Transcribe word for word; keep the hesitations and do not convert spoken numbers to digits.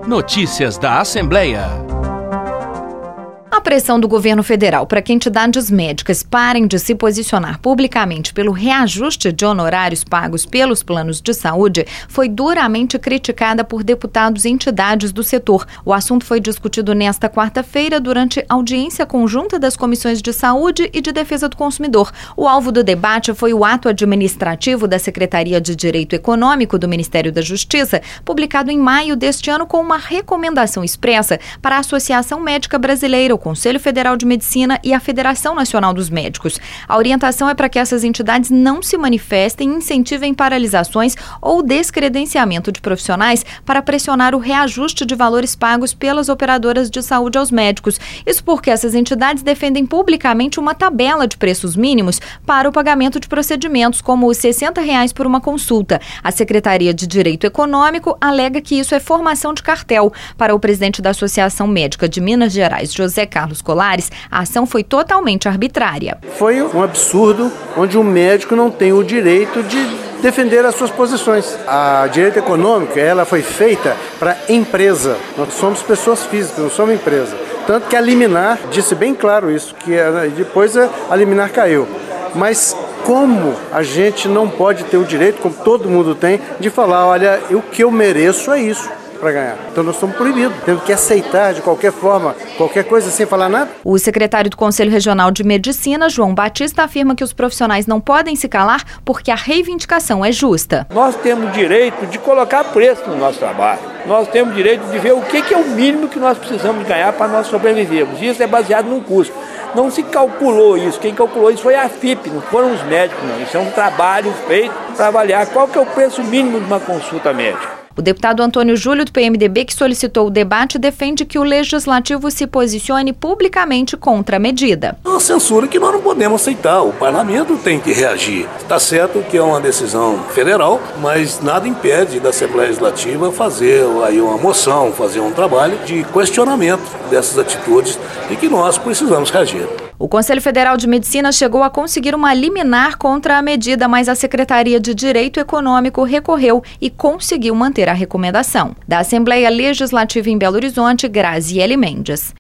Notícias da Assembleia. A pressão do governo federal para que entidades médicas parem de se posicionar publicamente pelo reajuste de honorários pagos pelos planos de saúde foi duramente criticada por deputados e entidades do setor. O assunto foi discutido nesta quarta-feira durante audiência conjunta das comissões de Saúde e de Defesa do Consumidor. O alvo do debate foi o ato administrativo da Secretaria de Direito Econômico do Ministério da Justiça, publicado em maio deste ano com uma recomendação expressa para a Associação Médica Brasileira, o Conselho Federal de Medicina e a Federação Nacional dos Médicos. A orientação é para que essas entidades não se manifestem e incentivem paralisações ou descredenciamento de profissionais para pressionar o reajuste de valores pagos pelas operadoras de saúde aos médicos. Isso porque essas entidades defendem publicamente uma tabela de preços mínimos para o pagamento de procedimentos, como os sessenta reais por uma consulta. A Secretaria de Direito Econômico alega que isso é formação de cartel. Para o presidente da Associação Médica de Minas Gerais, José Carlos Colares, a ação foi totalmente arbitrária. Foi um absurdo onde o médico não tem o direito de defender as suas posições. A direito econômico, ela foi feita para empresa. Nós somos pessoas físicas, não somos empresa. Tanto que a liminar disse bem claro isso, que depois a liminar caiu. Mas como a gente não pode ter o direito, como todo mundo tem, de falar, olha, o que eu mereço é isso para ganhar. Então nós estamos proibidos, temos que aceitar de qualquer forma, qualquer coisa sem falar nada. O secretário do Conselho Regional de Medicina, João Batista, afirma que os profissionais não podem se calar porque a reivindicação é justa. Nós temos direito de colocar preço no nosso trabalho. Nós temos direito de ver o que é o mínimo que nós precisamos ganhar para nós sobrevivermos. Isso é baseado num custo. Não se calculou isso. Quem calculou isso foi a F I P, não foram os médicos, não. Isso é um trabalho feito para avaliar qual que é o preço mínimo de uma consulta médica. O deputado Antônio Júlio, do P M D B, que solicitou o debate, defende que o Legislativo se posicione publicamente contra a medida. É uma censura que nós não podemos aceitar. O parlamento tem que reagir. Está certo que é uma decisão federal, mas nada impede da Assembleia Legislativa fazer aí uma moção, fazer um trabalho de questionamento dessas atitudes e que nós precisamos reagir. O Conselho Federal de Medicina chegou a conseguir uma liminar contra a medida, mas a Secretaria de Direito Econômico recorreu e conseguiu manter a recomendação. Da Assembleia Legislativa em Belo Horizonte, Graziele Mendes.